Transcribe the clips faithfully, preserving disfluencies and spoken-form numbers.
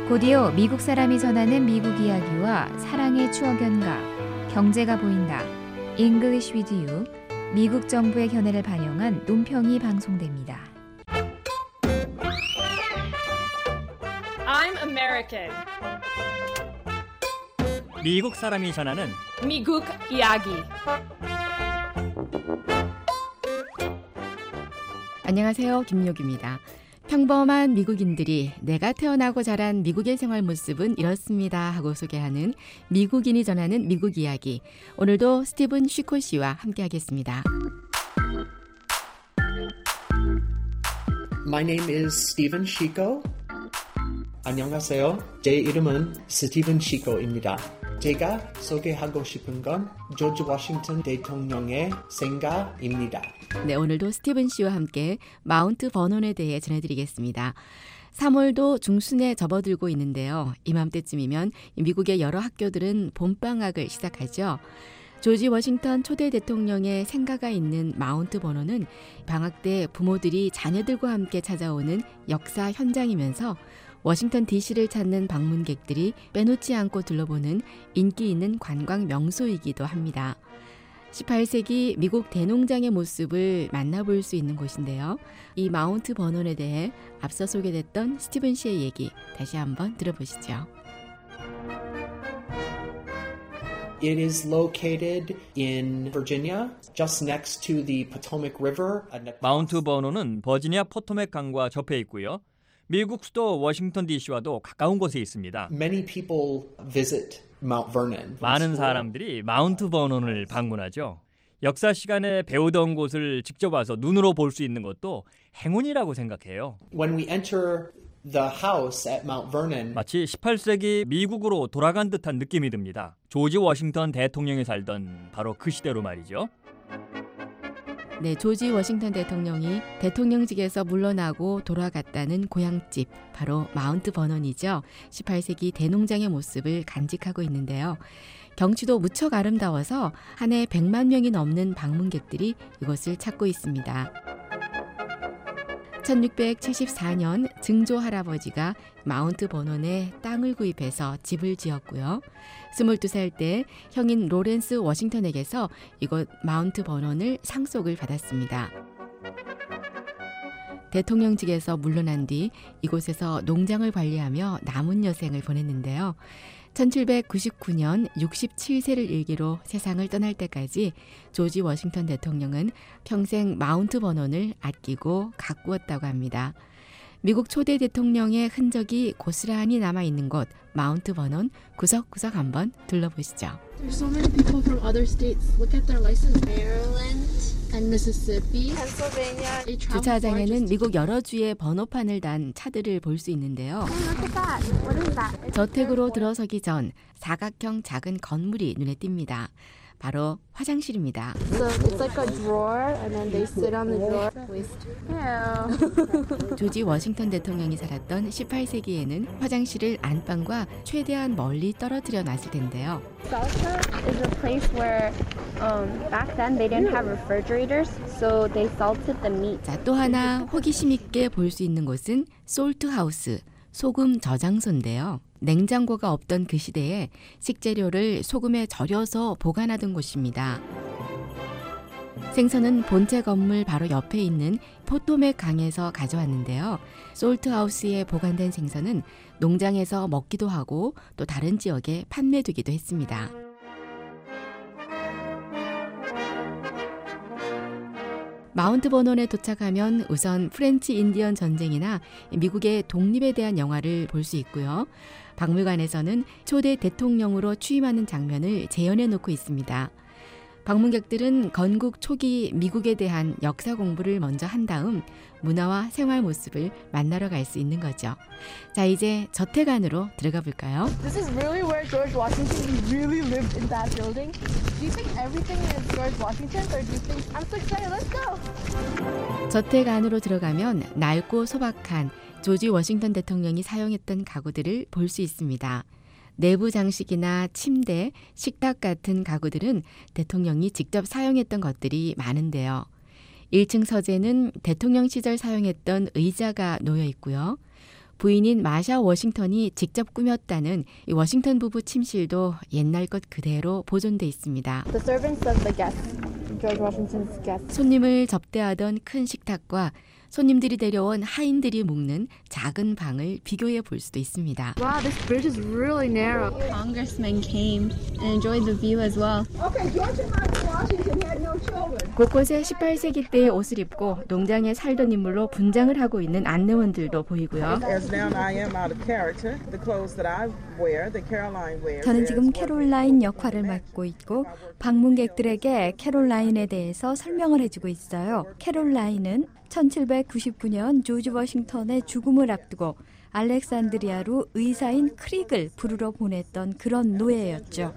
곧이어 미국 사람이 전하는 미국 이야기와 사랑의 추억 연가, 경제가 보인다, English with you, 미국 정부의 견해를 반영한 논평이 방송됩니다. I'm American. 미국 사람이 전하는 미국 이야기. 안녕하세요. 김욕입니다. 평범한 미국인들이 내가 태어나고 자란 미국의 생활 모습은 이렇습니다 하고 소개하는 미국인이 전하는 미국 이야기. 오늘도 스티븐 쉬코 씨와 함께하겠습니다. My name is Steven Chico. 안녕하세요. 제 이름은 스티븐 시코입니다. 제가 소개하고 싶은 건 조지 워싱턴 대통령의 생가입니다. 네, 오늘도 스티븐 씨와 함께 마운트 버논에 대해 전해드리겠습니다. 삼월도 중순에 접어들고 있는데요. 이맘때쯤이면 미국의 여러 학교들은 봄방학을 시작하죠. 조지 워싱턴 초대 대통령의 생가가 있는 마운트 버논은 방학 때 부모들이 자녀들과 함께 찾아오는 역사 현장이면서 워싱턴 디씨를 찾는 방문객들이 빼놓지 않고 둘러보는 인기 있는 관광 명소이기도 합니다. 십팔 세기 미국 대농장의 모습을 만나볼 수 있는 곳인데요. 이 마운트 버논에 대해 앞서 소개됐던 스티븐 씨의 얘기 다시 한번 들어보시죠. It is located in Virginia, just next to the Potomac River. 마운트 버논은 버지니아 포토맥 강과 접해 있고요. 미국 수도 워싱턴 디씨와도 가까운 곳에 있습니다. Many people visit Mount Vernon. 많은 사람들이 마운트 버논을 방문하죠. 역사 시간에 배우던 곳을 직접 와서 눈으로 볼 수 있는 것도 행운이라고 생각해요. When we enter the house at Mount Vernon, 마치 십팔 세기 미국으로 돌아간 듯한 느낌이 듭니다. 조지 워싱턴 대통령이 살던 바로 그 시대로 말이죠. 네, 조지 워싱턴 대통령이 대통령직에서 물러나고 돌아갔다는 고향집, 바로 마운트 버논이죠. 십팔 세기 대농장의 모습을 간직하고 있는데요. 경치도 무척 아름다워서 한 해 백만 명이 넘는 방문객들이 이곳을 찾고 있습니다. 천육백칠십사 년 증조 할아버지가 마운트 버논에 땅을 구입해서 집을 지었고요. 스물두 살 때 형인 로렌스 워싱턴에게서 이곳 마운트 버논을 상속을 받았습니다. 대통령직에서 물러난 뒤 이곳에서 농장을 관리하며 남은 여생을 보냈는데요. 천칠백구십구 년 육십칠 세를 일기로 세상을 떠날 때까지 조지 워싱턴 대통령은 평생 마운트 버논을 아끼고 가꾸었다고 합니다. 미국 초대 대통령의 흔적이 고스란히 남아있는 곳 마운트 버논 구석구석 한번 둘러보시죠. There's so many people from other states. Look at their license. Maryland and Mississippi, Pennsylvania. 주차장에는 미국 여러 주의 번호판을 단 차들을 볼 수 있는데요. Look at that. What is that? 저택으로 들어서기 전 사각형 작은 건물이 눈에 띕니다. 바로 화장실입니다. So it's like a drawer, and then they sit on the drawer. Waste. Yeah. 조지 워싱턴 대통령이 살았던 십팔 세기에는 화장실을 안방과 최대한 멀리 떨어뜨려 놨을 텐데요. Salsa is a place where um, back then they didn't have refrigerators, so they salted the meat. 자, 또 하나 호기심 있게 볼 수 있는 곳은 솔트 하우스, 소금 저장소인데요. 냉장고가 없던 그 시대에 식재료를 소금에 절여서 보관하던 곳입니다. 생선은 본체 건물 바로 옆에 있는 포토맥 강에서 가져왔는데요. 솔트하우스에 보관된 생선은 농장에서 먹기도 하고 또 다른 지역에 판매되기도 했습니다. 마운트 버논에 도착하면 우선 프렌치 인디언 전쟁이나 미국의 독립에 대한 영화를 볼 수 있고요. 박물관에서는 초대 대통령으로 취임하는 장면을 재현해 놓고 있습니다. 방문객들은 건국 초기 미국에 대한 역사 공부를 먼저 한 다음 문화와 생활 모습을 만나러 갈 수 있는 거죠. 자, 이제 저택 안으로 들어가 볼까요? This is really where George Washington really lived in that building. Do you think everything is George Washington, or do you think I'm so excited? Let's go. 저택 안으로 들어가면 낡고 소박한 조지 워싱턴 대통령이 사용했던 가구들을 볼 수 있습니다. 내부 장식이나 침대, 식탁 같은 가구들은 대통령이 직접 사용했던 것들이 많은데요. 일 층 서재는 대통령 시절 사용했던 의자가 놓여 있고요. 부인인 마샤 워싱턴이 직접 꾸몄다는 이 워싱턴 부부 침실도 옛날 것 그대로 보존돼 있습니다. The servants of the guests, George Washington's guests. 손님을 접대하던 큰 식탁과 손님들이 데려온 하인들이 묵는 작은 방을 비교해 볼 수도 있습니다. Wow, this bridge is really narrow. Congressmen came and enjoyed the view as well. 곳곳에 십팔 세기 때의 옷을 입고 농장에 살던 인물로 분장을 하고 있는 안내원들도 보이고요. 저는 지금 캐롤라인 역할을 맡고 있고 방문객들에게 캐롤라인에 대해서 설명을 해주고 있어요. 캐롤라인은 천칠백구십구 년 조지 워싱턴의 죽음을 앞두고 알렉산드리아로 의사인 크릭을 부르러 보냈던 그런 노예였죠.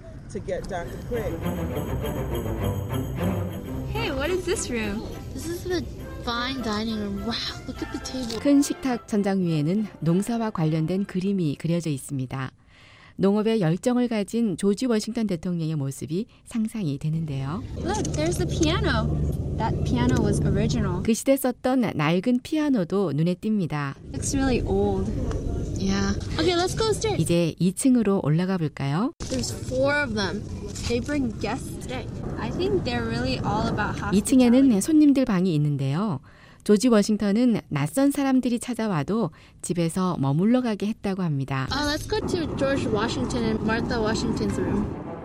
Hey, what is this room? This is the fine dining room. Wow, look at the table. 큰 식탁 천장 위에는 농사와 관련된 그림이 그려져 있습니다. 농업에 열정을 가진 조지 워싱턴 대통령의 모습이 상상이 되는데요. Look, there's the piano. That piano was original. 그 시대 썼던 낡은 피아노도 눈에 띕니다. Looks really old. Yeah. Okay, let's go upstairs. 이제 이 층으로 올라가 볼까요? There's four of them. They bring guests today. I think they're really all about hospitality. 이 층에는 손님들 방이 있는데요. 조지 워싱턴은 낯선 사람들이 찾아와도 집에서 머물러 가게 했다고 합니다. Uh, let's go to George Washington and Martha Washington's room.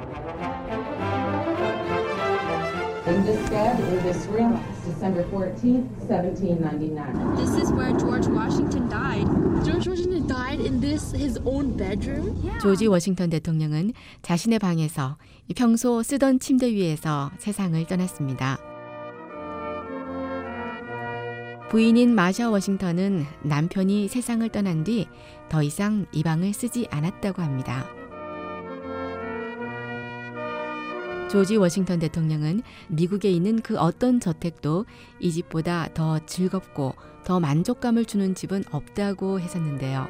In this bed, in this room, December fourteenth, seventeen ninety-nine. This is where George Washington died. George Washington died in this his own bedroom? Yeah. 조지 워싱턴 대통령은 자신의 방에서 평소 쓰던 침대 위에서 세상을 떠났습니다. 부인인 마샤 워싱턴은 남편이 세상을 떠난 뒤 더 이상 이 방을 쓰지 않았다고 합니다. 조지 워싱턴 대통령은 미국에 있는 그 어떤 저택도 이 집보다 더 즐겁고 더 만족감을 주는 집은 없다고 했었는데요.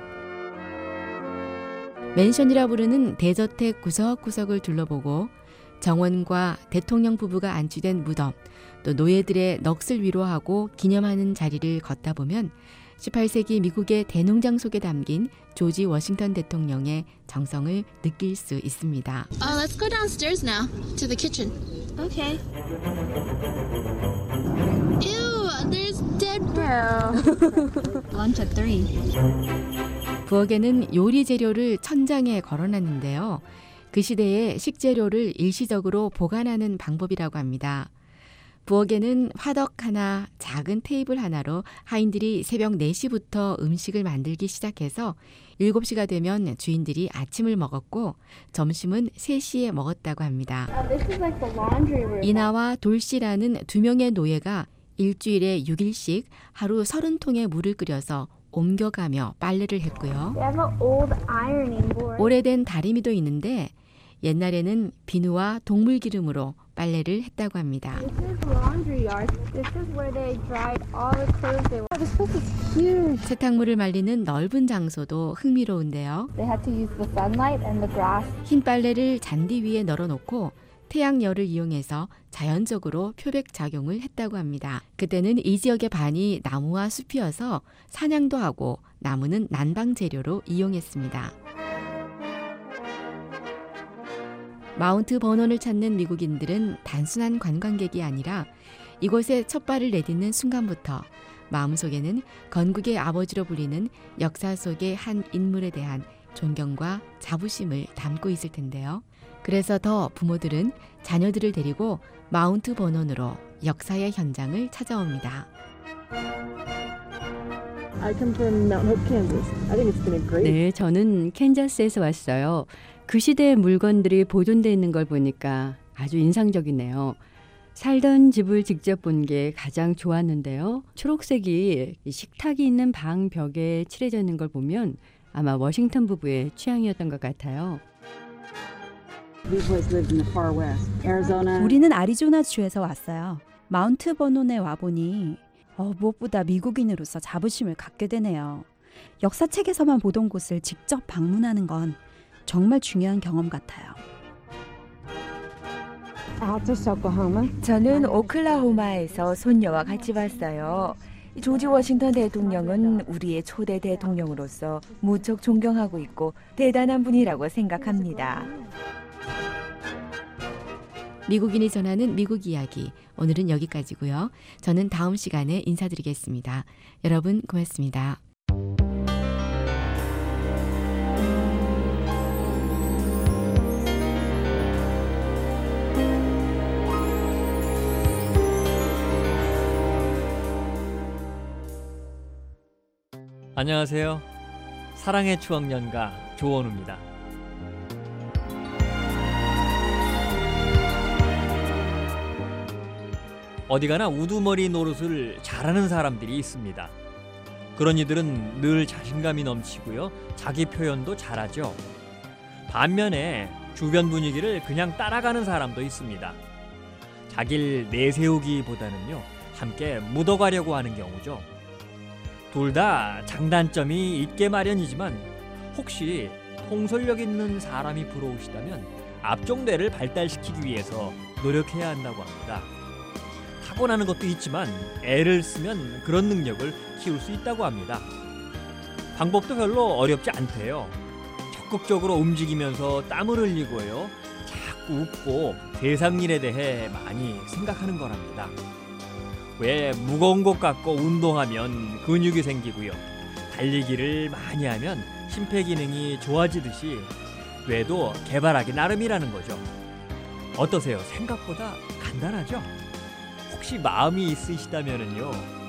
맨션이라 부르는 대저택 구석구석을 둘러보고 정원과 대통령 부부가 안치된 무덤, 또 노예들의 넋을 위로하고 기념하는 자리를 걷다 보면 십팔 세기 미국의 대농장 속에 담긴 조지 워싱턴 대통령의 정성을 느낄 수 있습니다. Uh, let's go downstairs now to the kitchen. Okay. Ew, there's dead bird. Lunch at three. 부엌에는 요리 재료를 천장에 걸어놨는데요. 그 시대의 식재료를 일시적으로 보관하는 방법이라고 합니다. 부엌에는 화덕 하나, 작은 테이블 하나로 하인들이 새벽 네 시부터 음식을 만들기 시작해서 일곱 시가 되면 주인들이 아침을 먹었고 점심은 세 시에 먹었다고 합니다. Uh, this is like the laundry room. 이나와 돌씨라는 두 명의 노예가 일주일에 육 일씩 하루 서른 통의 물을 끓여서 옮겨가며 빨래를 했고요. They have an old ironing board. 오래된 다리미도 있는데 옛날에는 비누와 동물 기름으로 빨래를 했다고 합니다. This is the laundry yard. This is where they dried all the clothes they wore. This place is huge. 세탁물을 말리는 넓은 장소도 흥미로운데요. They had to use the sunlight and the grass. 흰 빨래를 잔디 위에 널어놓고 태양열을 이용해서 자연적으로 표백 작용을 했다고 합니다. 그때는 이 지역의 반이 나무와 숲이어서 사냥도 하고 나무는 난방 재료로 이용했습니다. 마운트 버논을 찾는 미국인들은 단순한 관광객이 아니라 이곳에 첫 발을 내딛는 순간부터 마음속에는 건국의 아버지로 불리는 역사 속의 한 인물에 대한 존경과 자부심을 담고 있을 텐데요. 그래서 더 부모들은 자녀들을 데리고 마운트 버논으로 역사의 현장을 찾아옵니다. I come from Mount Hope, Kansas. I think it's been a great. 네, 저는 캔자스에서 왔어요. 그 시대의 물건들이 보존되어 있는 걸 보니까 아주 인상적이네요. 살던 집을 직접 본 게 가장 좋았는데요. 초록색이 식탁이 있는 방 벽에 칠해져 있는 걸 보면 아마 워싱턴 부부의 취향이었던 것 같아요. 우리는 아리조나주에서 왔어요. 마운트 버논에 와보니 어, 무엇보다 미국인으로서 자부심을 갖게 되네요. 역사책에서만 보던 곳을 직접 방문하는 건 정말 중요한 경험 같아요. 저는 오클라호마에서 손녀와 같이 왔어요. 조지 워싱턴 대통령은 우리의 초대 대통령으로서 무척 존경하고 있고 대단한 분이라고 생각합니다. 미국인이 전하는 미국 이야기, 오늘은 여기까지고요. 저는 다음 시간에 인사드리겠습니다. 여러분 고맙습니다. 안녕하세요. 사랑의 추억 연가 조원우입니다. 어디 가나 우두머리 노릇을 잘하는 사람들이 있습니다. 그런 이들은 늘 자신감이 넘치고요. 자기 표현도 잘하죠. 반면에 주변 분위기를 그냥 따라가는 사람도 있습니다. 자기를 내세우기보다는요, 함께 묻어가려고 하는 경우죠. 둘 다 장단점이 있게 마련이지만 혹시 통솔력 있는 사람이 부러우시다면 앞쪽 뇌를 발달시키기 위해서 노력해야 한다고 합니다. 타고나는 것도 있지만 애를 쓰면 그런 능력을 키울 수 있다고 합니다. 방법도 별로 어렵지 않대요. 적극적으로 움직이면서 땀을 흘리고요. 자꾸 웃고 세상 일에 대해 많이 생각하는 거랍니다. 왜 무거운 것 갖고 운동하면 근육이 생기고요. 달리기를 많이 하면 심폐기능이 좋아지듯이 뇌도 개발하기 나름이라는 거죠. 어떠세요? 생각보다 간단하죠? 혹시 마음이 있으시다면은요,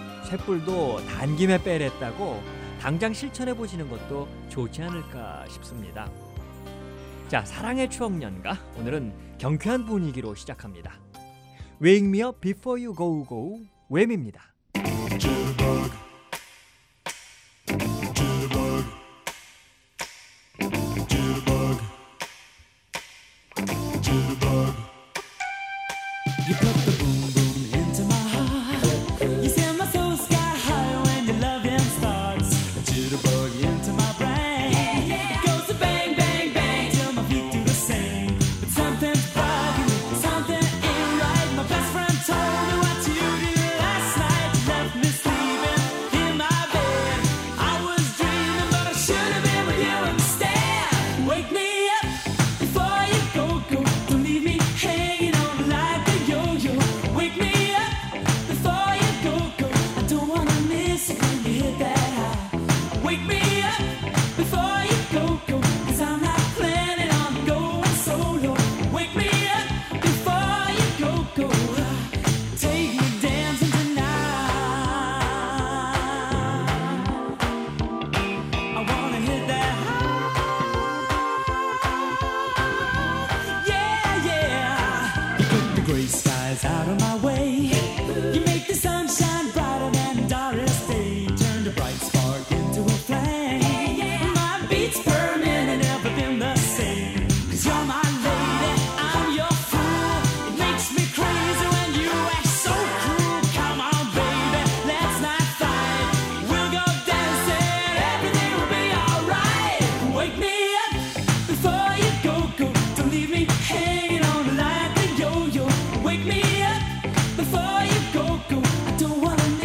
쇳불도 단김에 빼랬다고 당장 실천해 보시는 것도 좋지 않을까 싶습니다. 자, 사랑의 추억 연가, 오늘은 경쾌한 분위기로 시작합니다. Wake me up before you go go, 웸입니다.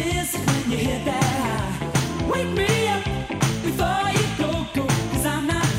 Wake me up before you go, go, 'cause I'm not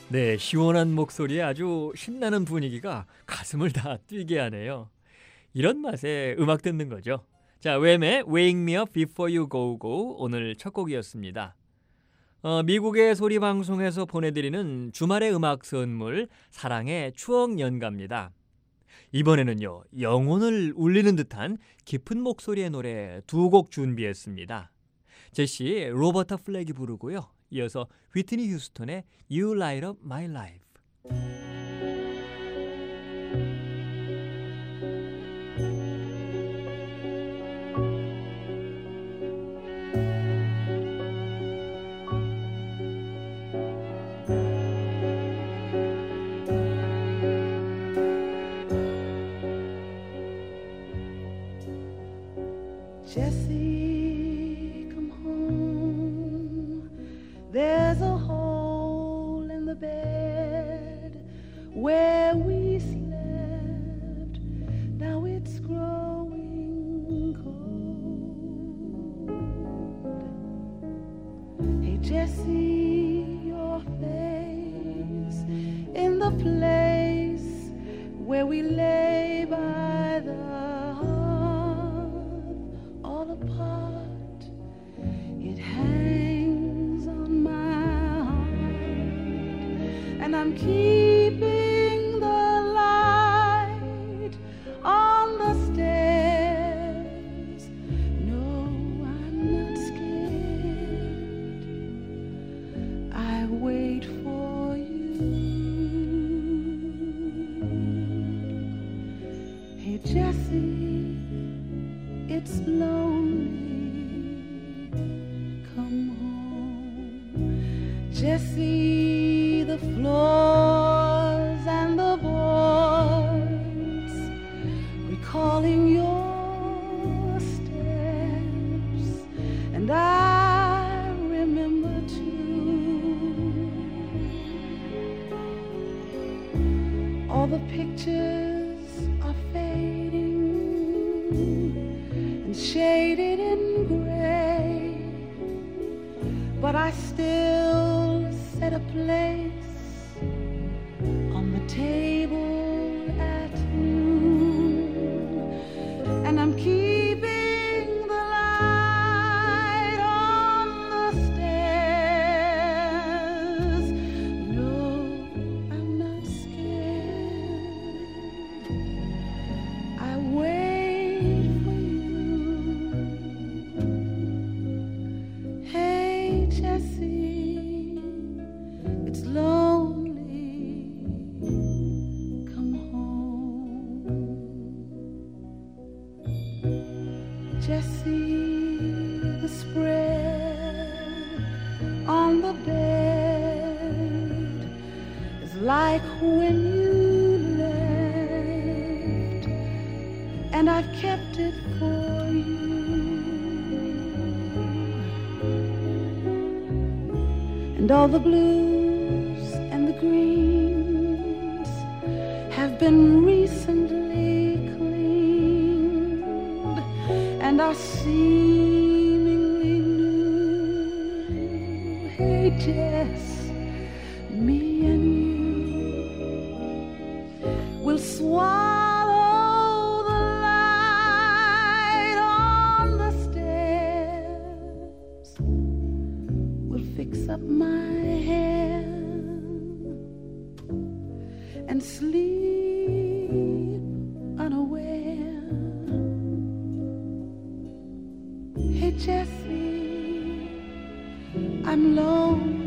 네, 시원한 목소리에 아주 신나는 분위기가 가슴을 다 뛰게 하네요. 이런 맛에 음악 듣는 거죠. 자, 웸의 Wake Me Up Before You Go Go 오늘 첫 곡이었습니다. 어, 미국의 소리 방송에서 보내드리는 주말의 음악 선물 사랑의 추억 연가입니다. 이번에는요, 영혼을 울리는 듯한 깊은 목소리의 노래 두 곡 준비했습니다. 제시 로버타 플렉이 부르고요. 이어서 휘트니 휴스턴의 You Light Up My Life. Jesse, come home. There's a hole in the bed where we slept. Now it's growing cold. Hey, Jesse, your face in the place where we lay by the apart, it hangs on my heart, and I'm keeping the light on the stairs. No, I'm not scared. I wait for you. Hey, Jesse, it's lonely. Come home, Jesse. The floors and the boards recalling your steps, and I remember too all the pictures are fading and shaded in gray, but I still set a place on the table at noon, and I'm keeping the light on the stairs. No, I'm not scared. I wait for you. Hey, Jesse, it's lonely. Come home. Jesse, the spread on the bed is like when you left, and I've kept it for you. And all the blues and the greens have been recently cleaned and are seemingly new. Hey, Jess, me and you will swallow the light on the stairs. We'll fix up my hair and sleep unaware. Hey, Jesse, I'm lonely.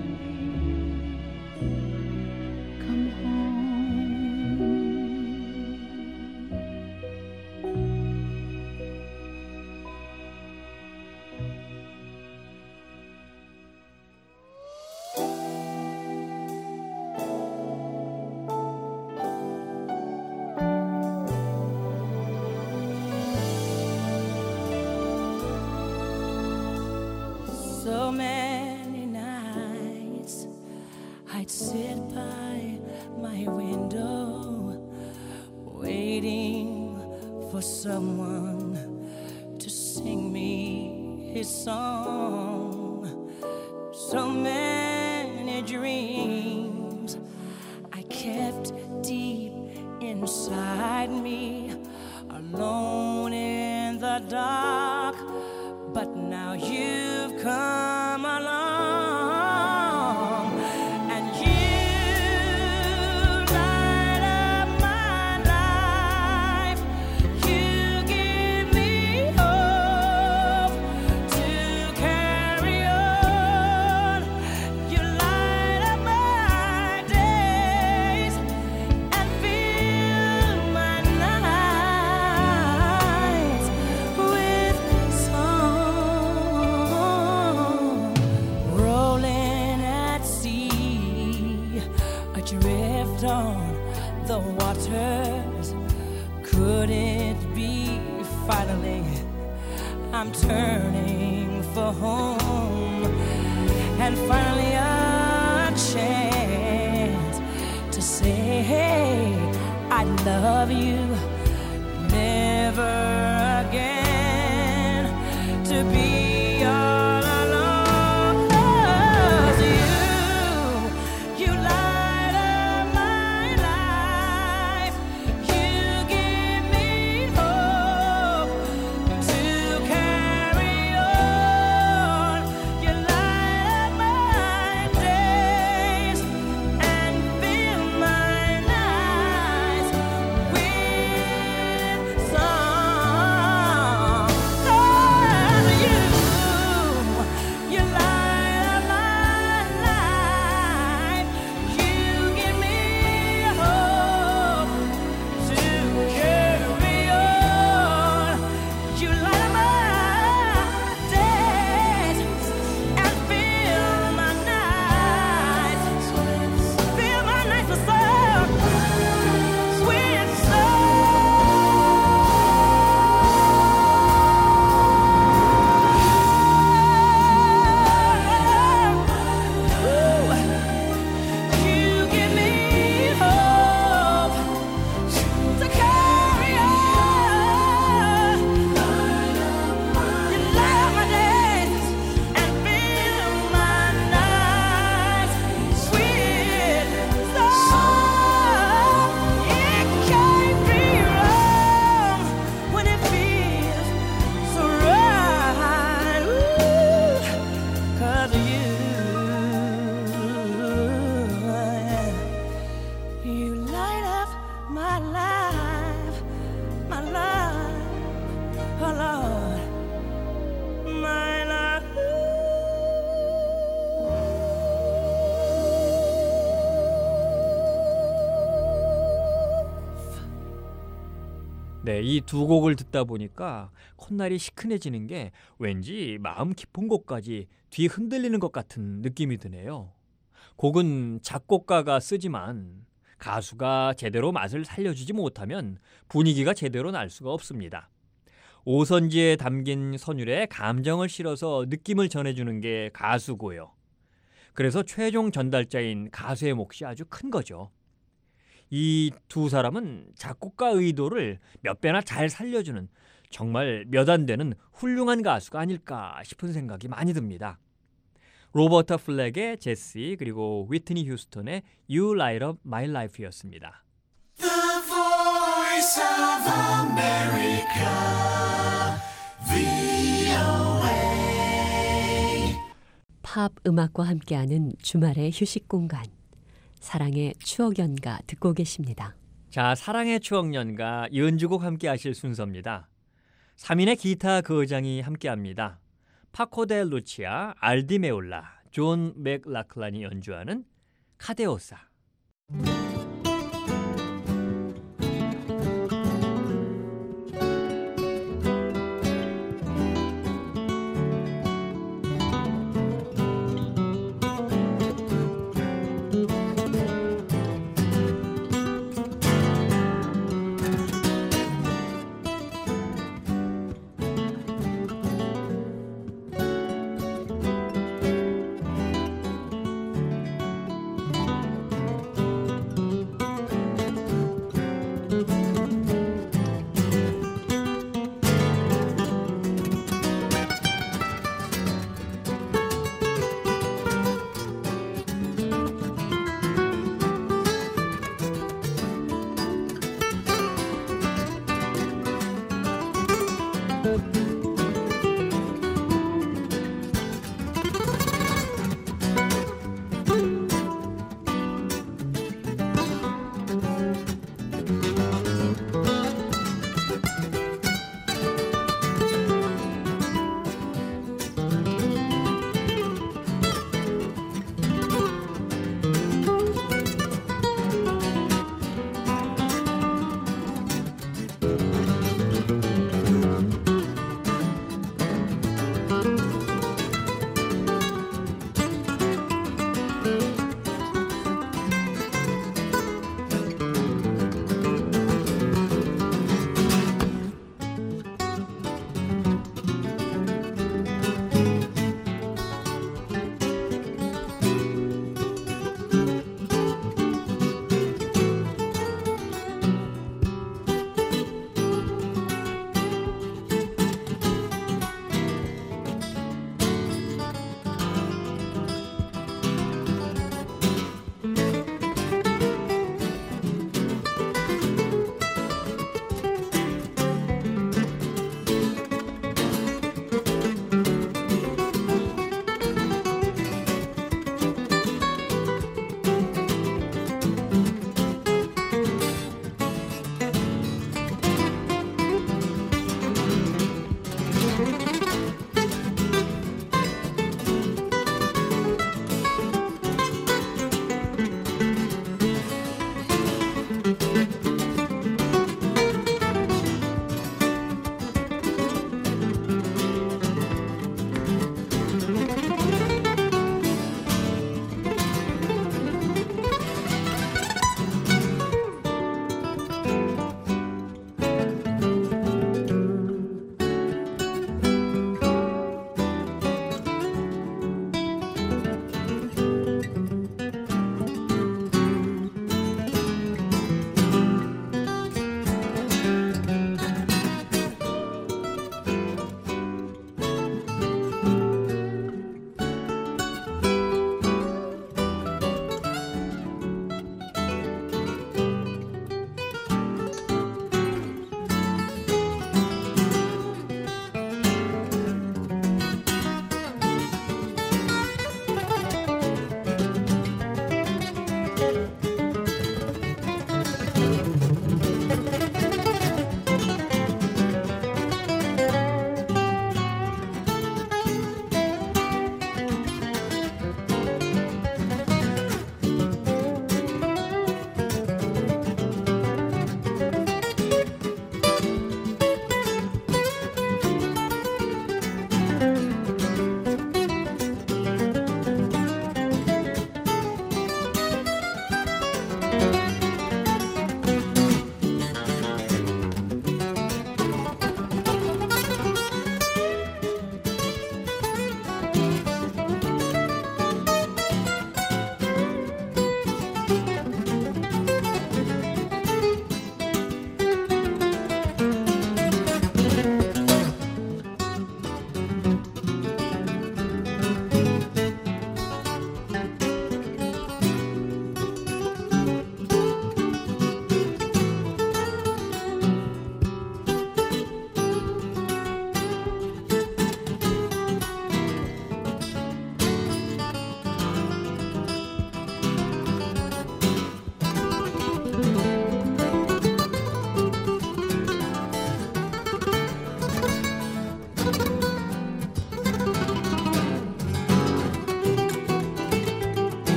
Come home. So many nights I'd sit by my window waiting for someone to sing me his song. So many dreams inside me, alone in the dark. But now you've come along, and you light up my life. You give me hope to carry on. You light up my days and fill my nights with song. Rolling at sea, adrift on the waters. Could it be finally I'm turning for home, and finally a chance to say, hey, I love you, never again to be all alone. 'Cause you, you light up my life. You give me hope to carry on. You light up my days and fill my nights with song. 'Cause you, you light up my life. You give me hope to carry on. You light up my days and fill my nights, fill my nights with song, with song. You give me hope to carry on. You light up my days and fill my nights with song. It can't be wrong when it feels so right. Ooh, 'cause you, you light up my life, my life, oh Lord, my life. 네, 이 두 곡을 듣다 보니까 콧날이 시큰해지는 게 왠지 마음 깊은 곳까지 뒤 흔들리는 것 같은 느낌이 드네요. 곡은 작곡가가 쓰지만 가수가 제대로 맛을 살려주지 못하면 분위기가 제대로 날 수가 없습니다. 오선지에 담긴 선율에 감정을 실어서 느낌을 전해주는 게 가수고요. 그래서 최종 전달자인 가수의 몫이 아주 큰 거죠. 이 두 사람은 작곡가 의도를 몇 배나 잘 살려주는 정말 몇 안 되는 훌륭한 가수가 아닐까 싶은 생각이 많이 듭니다. 로버트 플렉의 제시, 그리고 위트니 휴스턴의 You Light Up My Life였습니다. The Voice of America, 브이오에이. 팝 음악과 함께하는 주말의 휴식 공간, 사랑의 추억 연가 듣고 계십니다. 자, 사랑의 추억 연가 연주곡 함께 하실 순서입니다. 삼 인의 기타 거장이 함께합니다. 파코 델 루치아, 알디 메올라, 존 맥라클란이 연주하는 카데오사.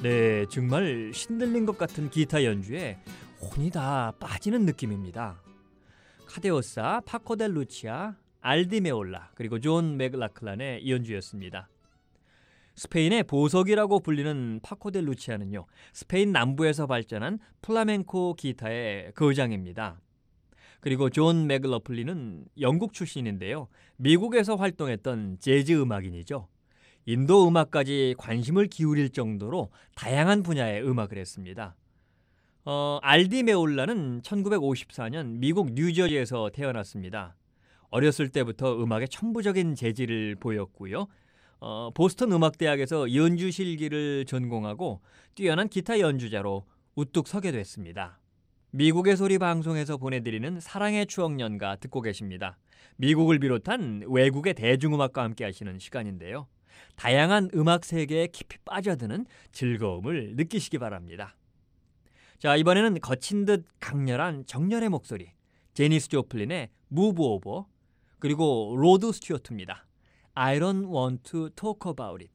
네, 정말 신들린 것 같은 기타 연주에 혼이 다 빠지는 느낌입니다. 카데오사, 파코 델 루치아, 알디 메올라 그리고 존 맥락클란의 연주였습니다. 스페인의 보석이라고 불리는 파코 델 루치아는요, 스페인 남부에서 발전한 플라멩코 기타의 거장입니다. 그리고 존 맥러플린은 영국 출신인데요, 미국에서 활동했던 재즈 음악인이죠. 인도 음악까지 관심을 기울일 정도로 다양한 분야의 음악을 했습니다. 어, 알디 메올라는 천구백오십사 년 미국 뉴저지에서 태어났습니다. 어렸을 때부터 음악에 천부적인 재질을 보였고요. 어, 보스턴 음악대학에서 연주 실기를 전공하고 뛰어난 기타 연주자로 우뚝 서게 됐습니다. 미국의 소리 방송에서 보내드리는 사랑의 추억 연가 듣고 계십니다. 미국을 비롯한 외국의 대중음악과 함께 하시는 시간인데요. 다양한 음악 세계에 깊이 빠져드는 즐거움을 느끼시기 바랍니다. 자, 이번에는 거친 듯 강렬한 정열의 목소리, 제니스 조플린의 Move Over, 그리고 로드 스튜어트입니다. I don't want to talk about it.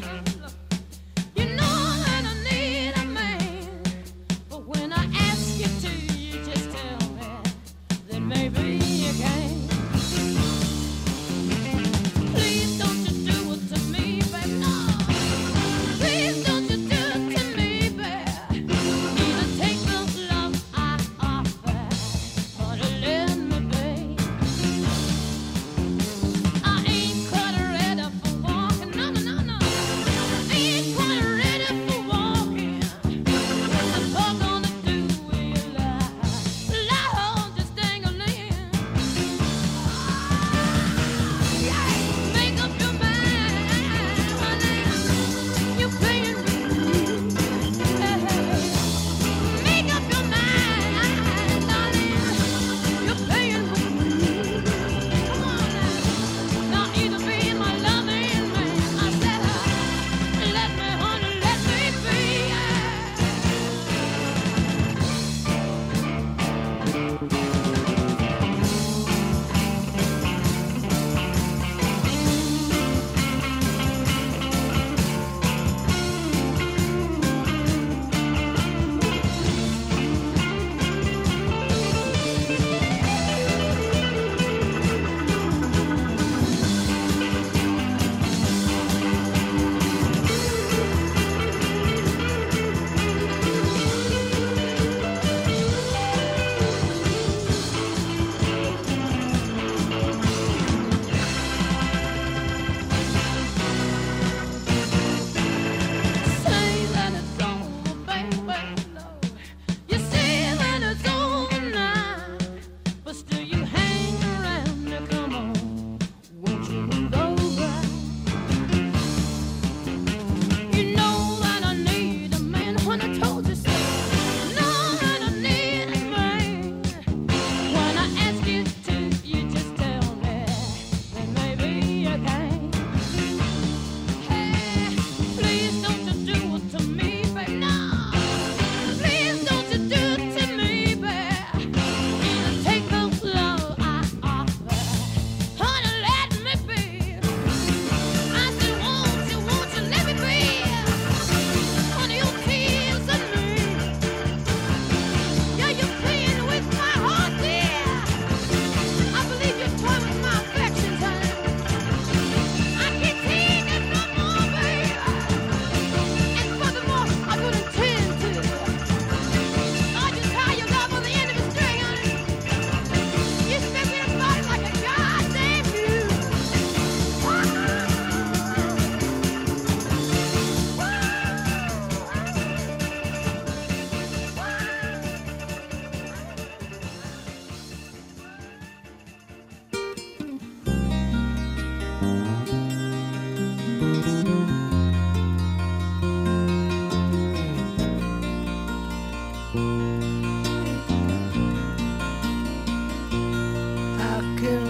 When I ask you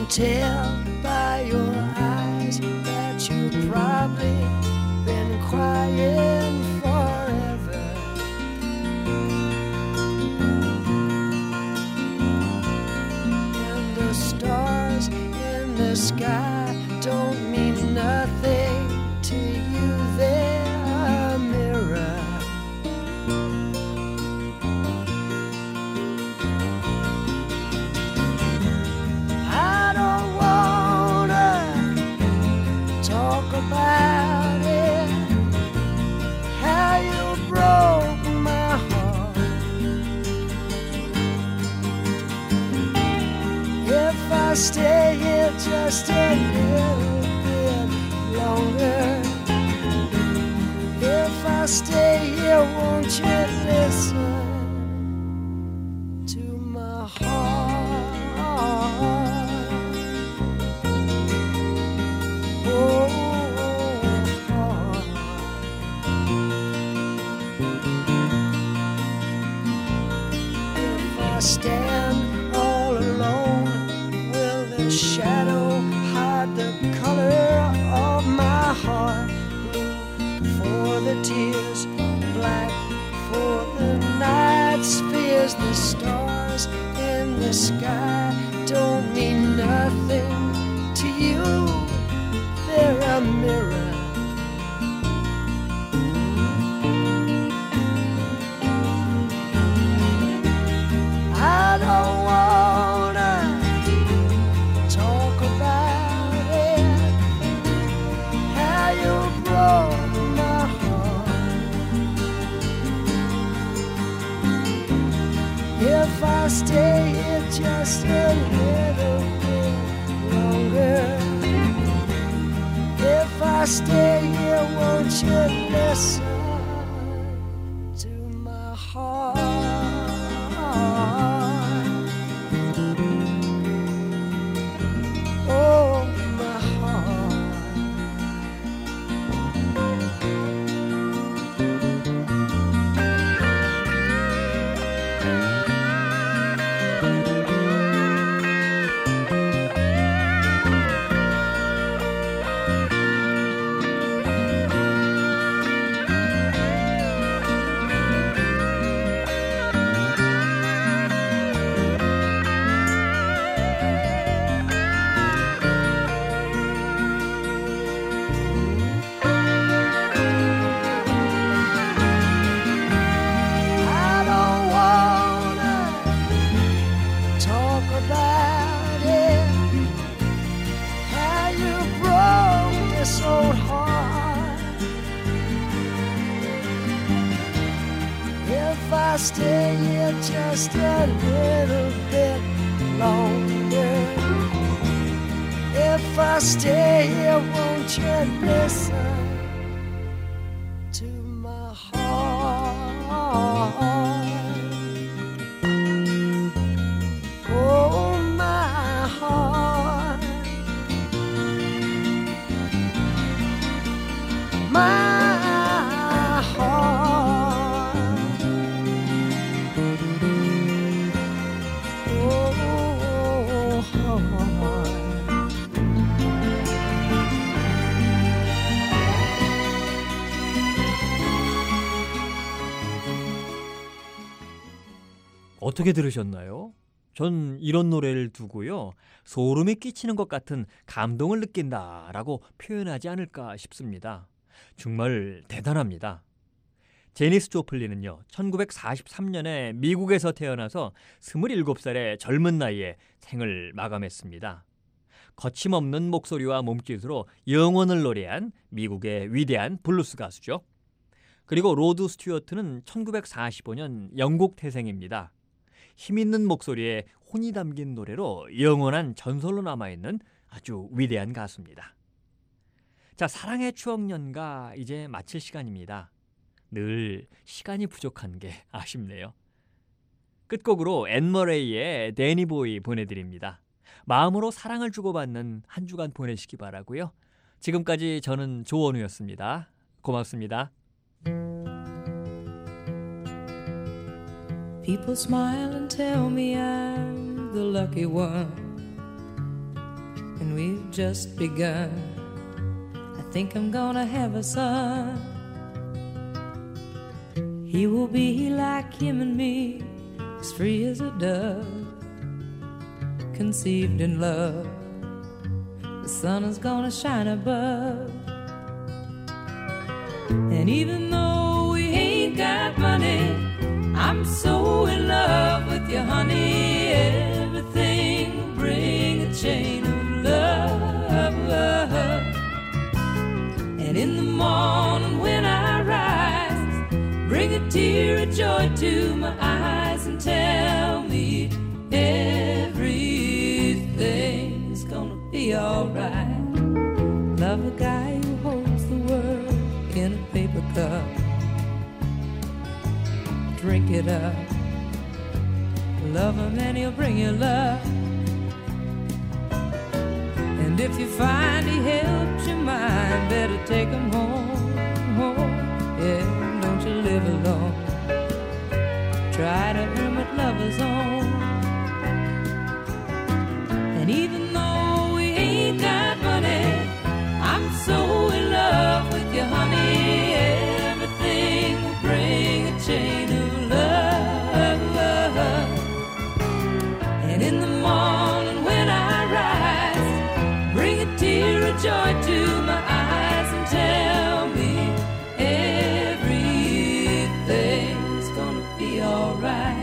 tell by your eyes that you've probably been crying forever. And the stars in the sky don't mean nothing to you. They're a mirror. I don't wanna talk about it, how you broke my heart. If I stay here just a little bit longer, if I stay here, won't you listen to my heart? I stand all alone, will the shadow hide the color of my heart? Blue for the tears, black for the night's fears. The stars in the sky don't mean nothing to you. They're a mirror. I don't wanna talk about it, how you broke my heart. If I stay here just a little bit longer, if I stay here, won't you listen to my heart? Oh, my heart. I don't wanna talk about it, how you broke this old heart. If I stay here just a little bit longer, if I stay here, won't you listen to my heart? Oh, my heart, my heart. Oh, heart. 어떻게 들으셨나요? 전 이런 노래를 두고요, 소름이 끼치는 것 같은 감동을 느낀다라고 표현하지 않을까 싶습니다. 정말 대단합니다. 제니스 조플린은요, 천구백사십삼 년에 미국에서 태어나서 스물일곱 살의 젊은 나이에 생을 마감했습니다. 거침없는 목소리와 몸짓으로 영혼을 노래한 미국의 위대한 블루스 가수죠. 그리고 로드 스튜어트는 천구백사십오 년 영국 태생입니다. 힘있는 목소리에 혼이 담긴 노래로 영원한 전설로 남아있는 아주 위대한 가수입니다. 자, 사랑의 추억연가 이제 마칠 시간입니다. 늘 시간이 부족한 게 아쉽네요. 끝곡으로 앤 머레이의 데니보이 보내드립니다. 마음으로 사랑을 주고받는 한 주간 보내시기 바라고요. 지금까지 저는 조원우였습니다. 고맙습니다. People smile and tell me I'm the lucky one. and we've just begun. I think I'm gonna have a son. He will be like him and me, as free as a dove, conceived in love. The sun is gonna shine above. And even though we ain't got money, I'm so in love with you, honey. Everything will bring a chain of love. And in the morning when I rise, bring a tear of joy to my eyes and tell me everything's gonna be alright. Love a guy who holds the world in a paper cup. Drink it up. Love him and he'll bring you love. And if you find he helps your mind, better take him home, home. Yeah, don't you live alone. Try to earn what lovers own. And even though we ain't got money, I'm so in love with you, honey. Everything will bring a chain of love. And in the morning when I rise, bring a tear of joy to my eyes and tell me everything's gonna be alright.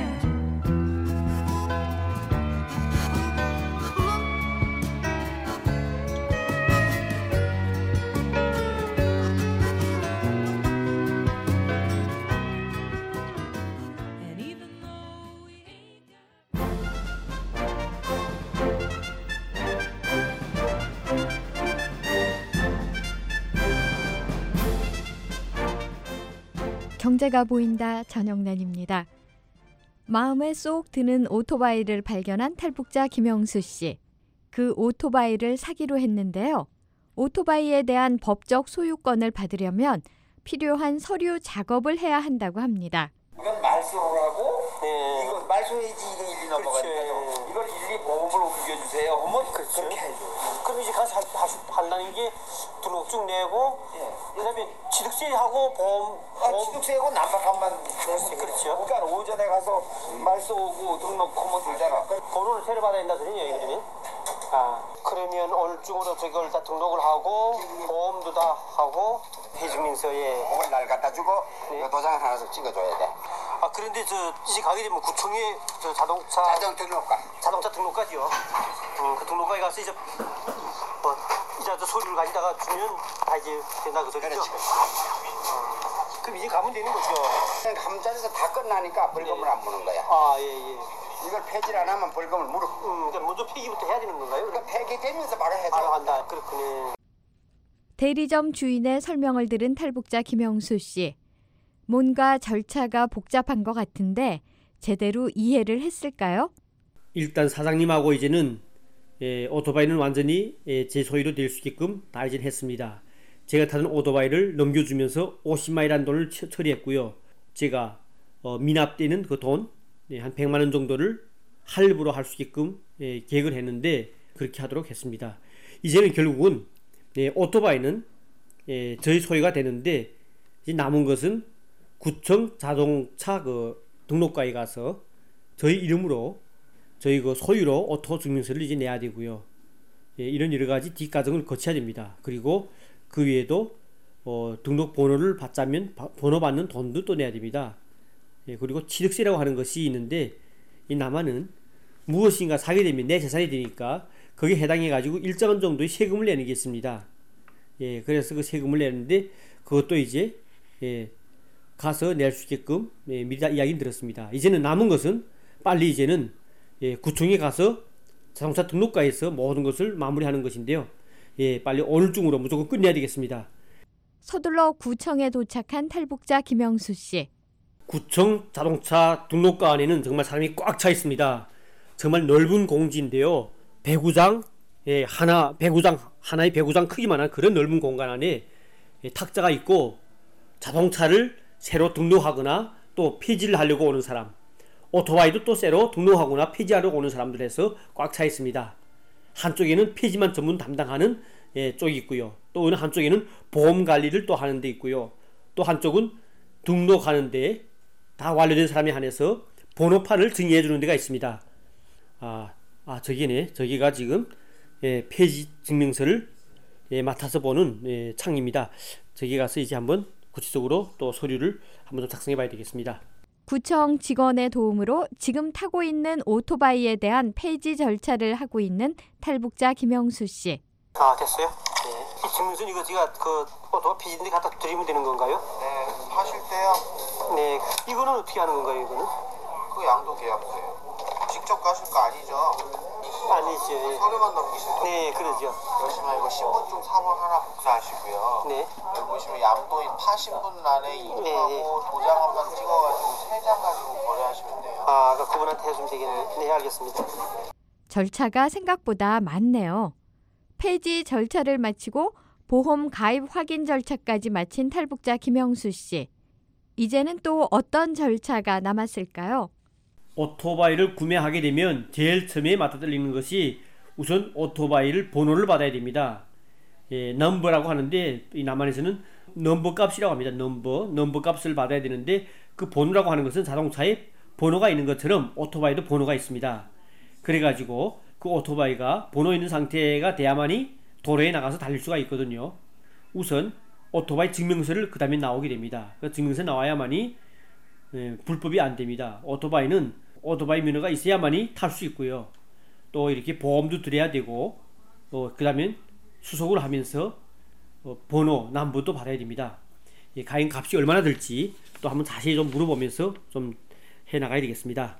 경제가 보인다. 전영란입니다. 마음에 쏙 드는 오토바이를 발견한 탈북자 김영수 씨. 그 오토바이를 사기로 했는데요. 오토바이에 대한 법적 소유권을 받으려면 필요한 서류 작업을 해야 한다고 합니다. 이건 말소라고 네. 이거 말소해야지 이게 일이 넘어가니까요. 이걸 일리 보험을 옮겨주세요. 하면 그렇죠. 그렇게 해줘. 그럼 이제 가서 다시 한다는 게 등록증 내고 네. 그다음에 취득세하고 보험, 아, 보험 취득세하고 난방값만 냈으니까 그렇죠. 그러니까 오전에 가서 말소 오고 등록하면 되잖아. 번호를 새로 받아야 된다 소리냐 이거는. 아 그러면 오늘 중으로 저걸 다 등록을 하고 보험도 다 하고 해주면서에 그걸 날 갖다 주고 네. 도장 하나씩 찍어줘야 돼. 아 그런데 저 이제 가게 되면 구청에 저 자동차 자동 등록가 자동차 등록가지요. 음, 그 등록가에 가서 이제 뭐 이제 저 서류를 가져다가 주면 다 이제 된다 그 소리죠. 그렇지. 어, 그럼 이제 가면 되는 거죠. 그냥 감자에서 다 끝나니까 벌금을 네. 안 무는 거야. 아 예예. 예. 이걸 폐지를 안 하면 벌금을 물어. 음, 그러니까 먼저 폐기부터 해야 되는 건가요? 그러니까 폐기되면서 바로 해줘. 바로 한다. 그렇군요. 대리점 주인의 설명을 들은 탈북자 김영수 씨. 뭔가 절차가 복잡한 것 같은데 제대로 이해를 했을까요? 일단 사장님하고 이제는 예, 오토바이는 완전히 예, 제 소유로 될 수 있게끔 다 이제 했습니다. 제가 타던 오토바이를 넘겨주면서 오십만이라는 돈을 처, 처리했고요. 제가 어, 미납되는 그 돈 예, 한 백만 원 정도를 할부로 할 수 있게끔 예, 계획을 했는데 그렇게 하도록 했습니다. 이제는 결국은 예, 오토바이는 예, 저희 소유가 되는데 이제 남은 것은 구청 자동차 그 등록과에 가서 저희 이름으로 저희 그 소유로 오토 증명서를 이제 내야 되고요. 예, 이런 여러 가지 뒷과정을 거쳐야 됩니다. 그리고 그 외에도 어, 등록 번호를 받자면 바, 번호 받는 돈도 또 내야 됩니다. 예, 그리고 취득세라고 하는 것이 있는데 이 남한은 무엇인가 사게 되면 내 재산이 되니까 거기에 해당해 가지고 일정한 정도의 세금을 내는 게 있습니다. 예, 그래서 그 세금을 내는데 그것도 이제 예, 가서 낼 수 있게끔 예, 미리 다 이야기를 들었습니다. 이제는 남은 것은 빨리 이제는 예, 구청에 가서 자동차 등록과에서 모든 것을 마무리하는 것인데요. 예, 빨리 오늘 중으로 무조건 끝내야 되겠습니다. 서둘러 구청에 도착한 탈북자 김영수 씨. 구청 자동차 등록과 안에는 정말 사람이 꽉 차 있습니다. 정말 넓은 공지인데요. 배구장 예, 하나 배구장 하나의 배구장 크기만한 그런 넓은 공간 안에 예, 탁자가 있고 자동차를 새로 등록하거나 또 폐지를 하려고 오는 사람, 오토바이도 또 새로 등록하거나 폐지하려고 오는 사람들에서 꽉 차 있습니다. 한쪽에는 폐지만 전문 담당하는 예, 쪽이 있고요. 또 어느 한쪽에는 보험 관리를 또 하는 데 있고요. 또 한쪽은 등록하는 데 다 완료된 사람에 한해서 번호판을 증여해 주는 데가 있습니다. 아, 아 저기네. 저기가 지금 예, 폐지 증명서를 예, 맡아서 보는 예, 창입니다. 저기 가서 이제 한번 구체적으로 또 서류를 한번 좀 작성해 봐야 되겠습니다. 구청 직원의 도움으로 지금 타고 있는 오토바이에 대한 폐지 절차를 하고 있는 탈북자 김영수 씨. 아, 됐어요? 네. 이 증명서 이거 제가 그 오토바이 폐지인데 갖다 드리면 되는 건가요? 네, 하실 때요. 네, 이거는 어떻게 하는 건가요, 이거는? 그 양도 계약서예요. 직접 가실 거 아니죠? 아니죠. 예. 서류만 넘기실 거. 네, 그러죠. 그러시면 이거 신분증 삼 원 하나 복사하시고요. 네. 여기 보시면 양도인 타신분란에 이름하고 네. 도장 한 번 찍어가지고 세 장 가지고 거래하시면 돼요. 아, 그 그분한테 해주면 되겠네. 네, 알겠습니다. 절차가 생각보다 많네요. 폐지 절차를 마치고 보험 가입 확인 절차까지 마친 탈북자 김영수 씨. 이제는 또 어떤 절차가 남았을까요? 오토바이를 구매하게 되면 제일 처음에 맞닥뜨리는 것이 우선 오토바이를 번호를 받아야 됩니다. 예, 넘버라고 하는데 이 남한에서는 넘버 값이라고 합니다. 넘버, 넘버 값을 받아야 되는데 그 번호라고 하는 것은 자동차에 번호가 있는 것처럼 오토바이도 번호가 있습니다. 그래가지고 그 오토바이가 번호 있는 상태가 돼야만이 도로에 나가서 달릴 수가 있거든요. 우선 오토바이 증명서를 그 다음에 나오게 됩니다. 그 증명서 나와야만이 예, 불법이 안 됩니다. 오토바이는 오토바이 면허가 있어야만이 탈 수 있고요. 또 이렇게 보험도 들여야 되고 어, 그 다음에 수속을 하면서 어, 번호, 남부도 받아야 됩니다. 예, 과연 값이 얼마나 들지 또 한번 자세히 좀 물어보면서 좀 해나가야 되겠습니다.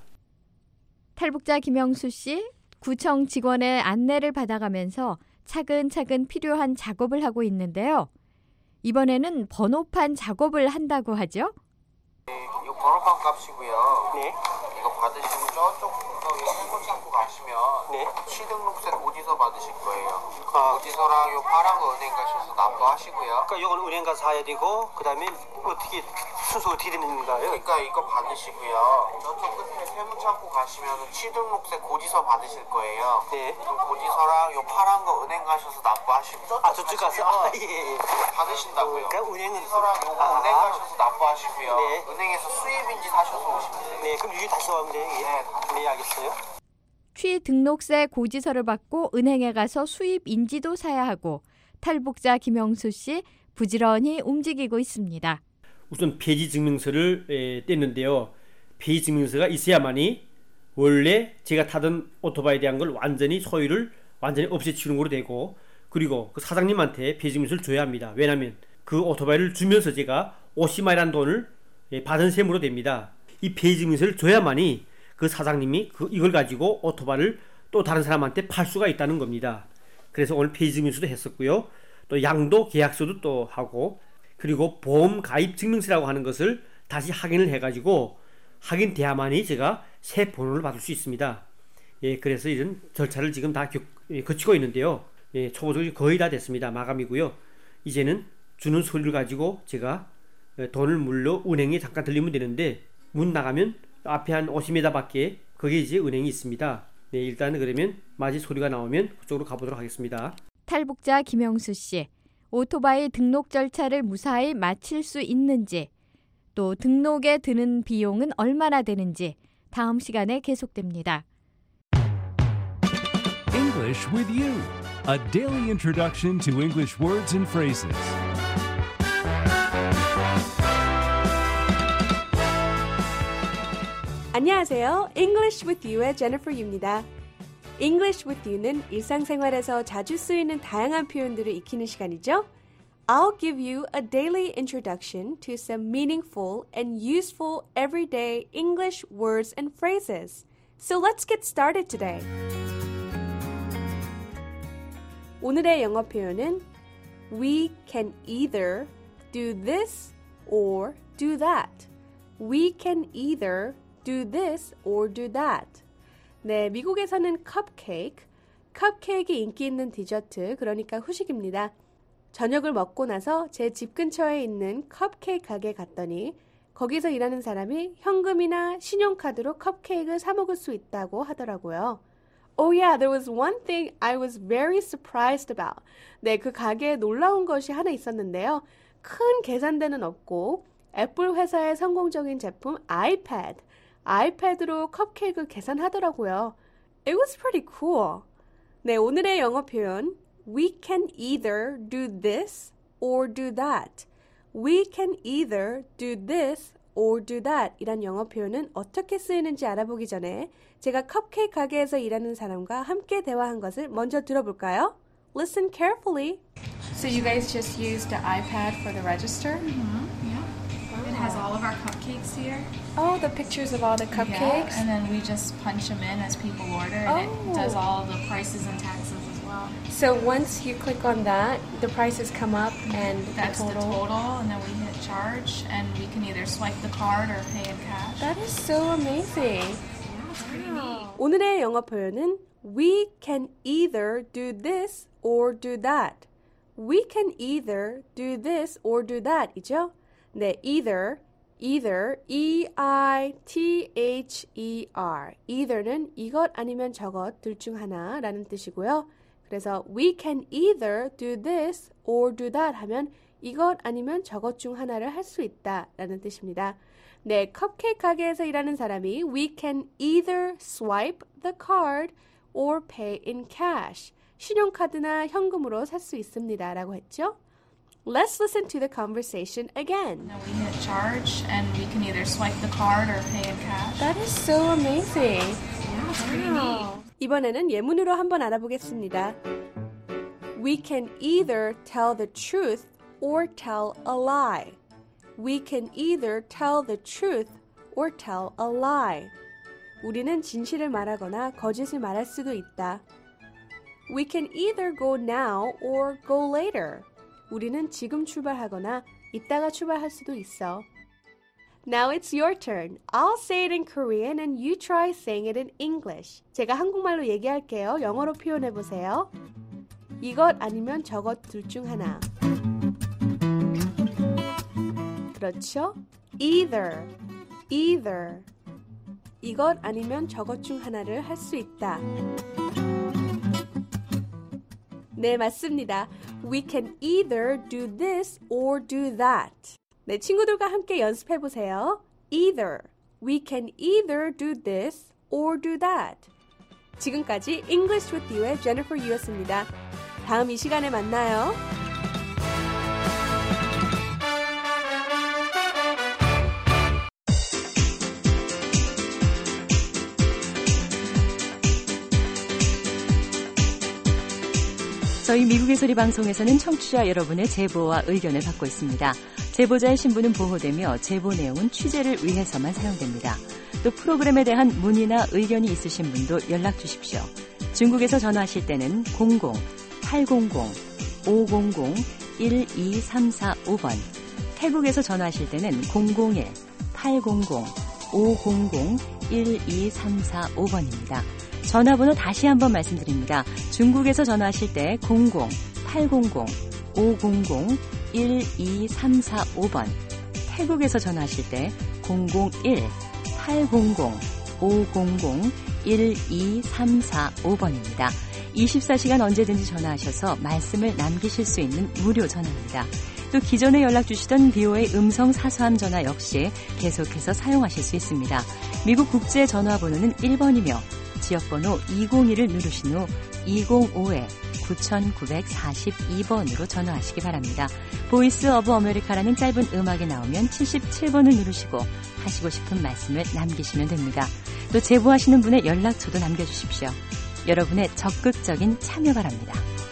탈북자 김영수 씨, 구청 직원의 안내를 받아가면서 차근차근 필요한 작업을 하고 있는데요. 이번에는 번호판 작업을 한다고 하죠? 네, 이거 번호판 값이고요. 네. 이거 받으시면 저쪽 현금 창구 가시면 네. 취등록세 고지서 받으실 거예요. 아. 고지서랑 요 파란 거 은행 가셔서 납부하시고요. 그러니까 이건 은행 가서 사야 되고 그 다음에 어떻게 순서 어떻게 되는 건가요? 그러니까 이거 받으시고요. 저쪽 끝에 세무창구 가시면 취등록세 고지서 받으실 거예요. 네. 그 고지서랑 요 파란 거 은행 가셔서 납부하시고. 아, 저쪽 가서 아, 예, 예. 받으신다고요. 그러니까 은행은 고지서랑 요거 아. 은행 가셔서 납부하시고요. 네. 은행에서 수입인지 사셔서 오시면 돼요. 네, 그럼 이게 다시 나오면 돼요. 네, 네, 알겠어요. 취등록세 고지서를 받고 은행에 가서 수입 인지도 사야 하고 탈북자 김영수 씨 부지런히 움직이고 있습니다. 우선 폐지 증명서를 에, 뗐는데요. 폐지 증명서가 있어야만이 원래 제가 타던 오토바이에 대한 걸 완전히 소유를 완전히 없애치우는 걸로 되고 그리고 그 사장님한테 폐지 증명서를 줘야 합니다. 왜냐하면 그 오토바이를 주면서 제가 오십 마일이라는 돈을 예, 받은 셈으로 됩니다. 이 폐지 증명서를 줘야만이 그 사장님이 그 이걸 가지고 오토바이를 또 다른 사람한테 팔 수가 있다는 겁니다. 그래서 오늘 폐지 증명서도 했었고요. 또 양도 계약서도 또 하고 그리고 보험 가입 증명서라고 하는 것을 다시 확인을 해가지고 확인돼야만이 제가 새 번호를 받을 수 있습니다. 예, 그래서 이런 절차를 지금 다 겪, 예, 거치고 있는데요. 예, 초보적으로 거의 다 됐습니다. 마감이고요. 이제는 주는 서류를 가지고 제가 돈을 물러 은행에 잠깐 들리면 되는데 문 나가면 앞에 한 오십 미터 밖에 거기에 이제 은행이 있습니다. 네, 일단은 그러면 마지 소리가 나오면 그쪽으로 가보도록 하겠습니다. 탈북자 김영수 씨, 오토바이 등록 절차를 무사히 마칠 수 있는지 또 등록에 드는 비용은 얼마나 되는지 다음 시간에 계속됩니다. English with you, a daily introduction to English words and phrases. 안녕하세요. English with You의 Jennifer Yu입니다. English with You는 일상생활에서 자주 쓰이는 다양한 표현들을 익히는 시간이죠. I'll give you a daily introduction to some meaningful and useful everyday English words and phrases. So let's get started today. 오늘의 영어 표현은 We can either do this or do that. We can either do this or do that. 네, 미국에서는 컵케이크, 컵케이크가 인기 있는 디저트, 그러니까 후식입니다. 저녁을 먹고 나서 제 집 근처에 있는 컵케이크 가게에 갔더니 거기서 일하는 사람이 현금이나 신용카드로 컵케이크를 사 먹을 수 있다고 하더라고요. Oh yeah, there was one thing I was very surprised about. 네, 그 가게에 놀라운 것이 하나 있었는데요. 큰 계산대는 없고 애플 회사의 성공적인 제품 아이패드, 아이패드로 컵케이크 계산하더라고요. It was pretty cool. 네, 오늘의 영어 표현 We can either do this or do that. We can either do this or do that 이란 영어 표현은 어떻게 쓰이는지 알아보기 전에 제가 컵케이크 가게에서 일하는 사람과 함께 대화한 것을 먼저 들어볼까요? Listen carefully. So you guys just used the iPad for the register? Mm-hmm. Yeah. It has all of our cupcakes here. Oh, the pictures of all the cupcakes? Yeah, and then we just punch them in as people order, and Oh. it does all the prices and taxes as well. So once you click on that, the prices come up and That's the the total. total, and then we hit charge, and we can either swipe the card or pay in cash. That is so amazing. Yeah, it's pretty neat. 오늘의 영어 표현은 We can either do this or do that. We can either do this or do that 이죠? 네, either, either, E I T H E R. either는 이것 아니면 저것 둘 중 하나라는 뜻이고요. 그래서 we can either do this or do that 하면 이것 아니면 저것 중 하나를 할 수 있다라는 뜻입니다. 네, 컵케이크 가게에서 일하는 사람이 we can either swipe the card or pay in cash. 신용카드나 현금으로 살 수 있습니다. 라고 했죠. Let's listen to the conversation again. Now we hit charge, and we can either swipe the card or pay in cash. That is so amazing. Yeah, it's pretty neat. 이번에는 예문으로 한번 알아보겠습니다. We can either tell the truth or tell a lie. We can either tell the truth or tell a lie. 우리는 진실을 말하거나 거짓을 말할 수도 있다. We can either go now or go later. 우리는 지금 출발하거나 이따가 출발할 수도 있어. Now it's your turn. I'll say it in Korean and you try saying it in English. 제가 한국말로 얘기할게요. 영어로 표현해 보세요. 이것 아니면 저것 둘 중 하나. 그렇죠? Either, either. 이것 아니면 저것 중 하나를 할 수 있다. 네, 맞습니다. We can either do this or do that. 네, 친구들과 함께 연습해 보세요. Either. We can either do this or do that. 지금까지 English with You의 Jennifer Yu였습니다. 다음 이 시간에 만나요. 저희 미국의 소리 방송에서는 청취자 여러분의 제보와 의견을 받고 있습니다. 제보자의 신분은 보호되며 제보 내용은 취재를 위해서만 사용됩니다. 또 프로그램에 대한 문의나 의견이 있으신 분도 연락 주십시오. 중국에서 전화하실 때는 공공 팔공공 오공공 일이삼사오 번, 태국에서 전화하실 때는 공공일 팔공공 오공공 일이삼사오 번입니다. 전화번호 다시 한번 말씀드립니다. 중국에서 전화하실 때 공공 팔공공 오공공 일이삼사오 번, 태국에서 전화하실 때 공공일 팔공공 오공공 일이삼사오 번입니다. 이십사 시간 언제든지 전화하셔서 말씀을 남기실 수 있는 무료 전화입니다. 또 기존에 연락 주시던 비오에이 음성 사서함 전화 역시 계속해서 사용하실 수 있습니다. 미국 국제 전화번호는 일 번이며 지역번호 이공일을 누르신 후 이공오 구구사이 번으로 전화하시기 바랍니다. 보이스 오브 아메리카라는 짧은 음악이 나오면 칠십칠 번을 누르시고 하시고 싶은 말씀을 남기시면 됩니다. 또 제보하시는 분의 연락처도 남겨주십시오. 여러분의 적극적인 참여 바랍니다.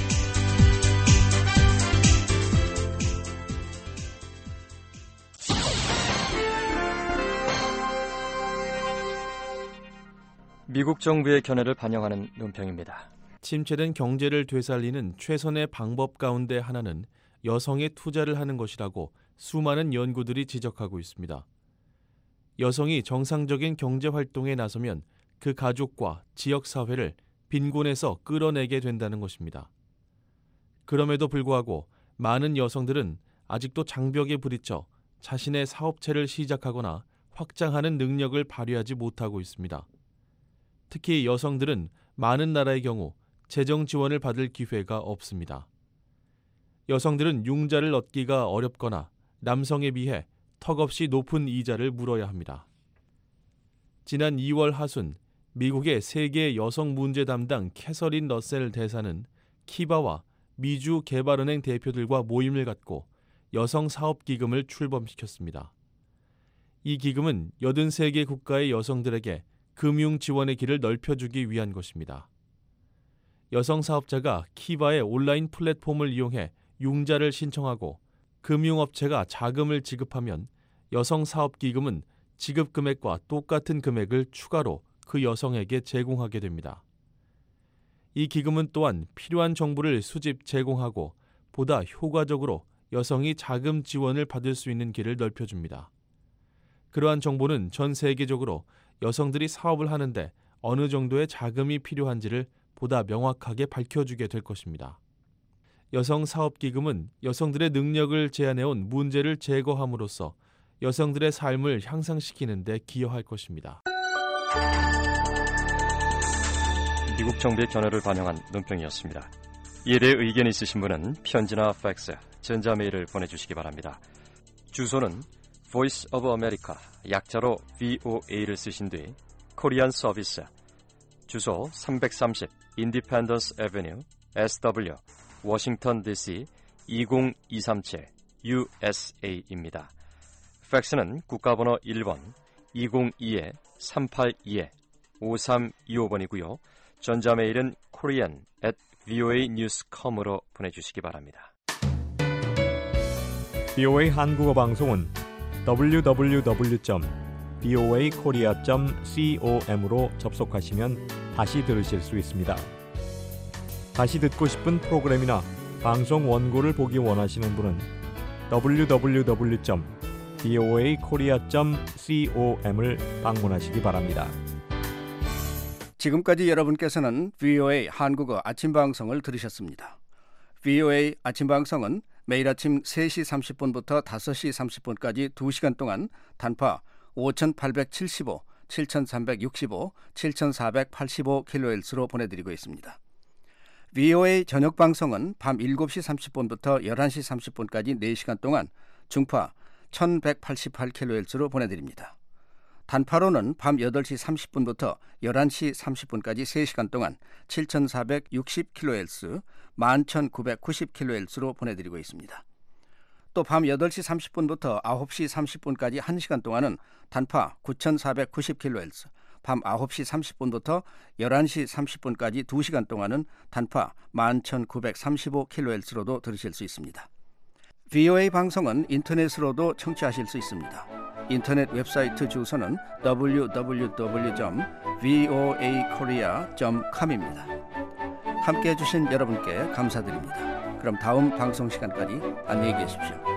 미국 정부의 견해를 반영하는 논평입니다. 침체된 경제를 되살리는 최선의 방법 가운데 하나는 여성의 투자를 하는 것이라고 수많은 연구들이 지적하고 있습니다. 여성이 정상적인 경제 활동에 나서면 그 가족과 지역 사회를 빈곤에서 끌어내게 된다는 것입니다. 그럼에도 불구하고 많은 여성들은 아직도 장벽에 부딪혀 자신의 사업체를 시작하거나 확장하는 능력을 발휘하지 못하고 있습니다. 특히 여성들은 많은 나라의 경우 재정 지원을 받을 기회가 없습니다. 여성들은 융자를 얻기가 어렵거나 남성에 비해 턱없이 높은 이자를 물어야 합니다. 지난 이월 하순 미국의 세계 여성 문제 담당 캐서린 러셀 대사는 키바와 미주 개발은행 대표들과 모임을 갖고 여성 사업 기금을 출범시켰습니다. 이 기금은 여든세 개 국가의 여성들에게 금융 지원의 길을 넓혀주기 위한 것입니다. 여성 사업자가 키바의 온라인 플랫폼을 이용해 융자를 신청하고 금융업체가 자금을 지급하면 여성 사업 기금은 지급 금액과 똑같은 금액을 추가로 그 여성에게 제공하게 됩니다. 이 기금은 또한 필요한 정보를 수집 제공하고 보다 효과적으로 여성이 자금 지원을 받을 수 있는 길을 넓혀줍니다. 그러한 정보는 전 세계적으로 여성들이 사업을 하는데 어느 정도의 자금이 필요한지를 보다 명확하게 밝혀주게 될 것입니다. 여성 사업기금은 여성들의 능력을 제한해온 문제를 제거함으로써 여성들의 삶을 향상시키는 데 기여할 것입니다. 미국 정부의 견해를 반영한 논평이었습니다. 이에 대해 의견이 있으신 분은 편지나 팩스, 전자메일을 보내주시기 바랍니다. 주소는 Voice of America, 약자로 브이오에이를 쓰신 뒤 코리안 서비스, 주소 삼백삼십 Independence Avenue, 에스더블유, 워싱턴 디씨 이공이삼칠 유에스에이입니다. 팩스는 국가번호 일 번 이공이 삼팔이 오삼이오 번이고요. 전자메일은 korean at voa news dot com으로 보내주시기 바랍니다. 브이오에이 한국어 방송은 더블유 더블유 더블유 점 브이오에이 코리아 점 com으로 접속하시면 다시 들으실 수 있습니다. 다시 듣고 싶은 프로그램이나 방송 원고를 보기 원하시는 분은 더블유 더블유 더블유 점 브이오에이 코리아 점 com을 방문하시기 바랍니다. 지금까지 여러분께서는 브이오에이 한국어 아침 방송을 들으셨습니다. 브이오에이 아침 방송은 매일 아침 세 시 삼십 분부터 다섯 시 삼십 분까지 두 시간 동안 단파 오천팔백칠십오, 칠천삼백육십오, 칠천사백팔십오 킬로헤르츠로 보내드리고 있습니다. 브이오에이 저녁 방송은 밤 일곱 시 삼십 분부터 열한 시 삼십 분까지 네 시간 동안 중파 천백팔십팔 킬로헤르츠로 보내드립니다. 단파로는 밤 여덟 시 삼십 분부터 열한 시 삼십 분까지 세 시간 동안 칠천사백육십 킬로헤르츠, 만 천구백구십 킬로헤르츠로 보내드리고 있습니다. 또 밤 여덟 시 삼십 분부터 아홉 시 삼십 분까지 한 시간 동안은 단파 구천사백구십 킬로헤르츠, 밤 아홉 시 삼십 분부터 열한 시 삼십 분까지 두 시간 동안은 단파 만 천구백삼십오 킬로헤르츠로도 들으실 수 있습니다. 브이오에이 방송은 인터넷으로도 청취하실 수 있습니다. 인터넷 웹사이트 주소는 더블유 더블유 더블유 점 브이오에이 코리아 점 com입니다. 함께해 주신 여러분께 감사드립니다. 그럼 다음 방송 시간까지 안녕히 계십시오.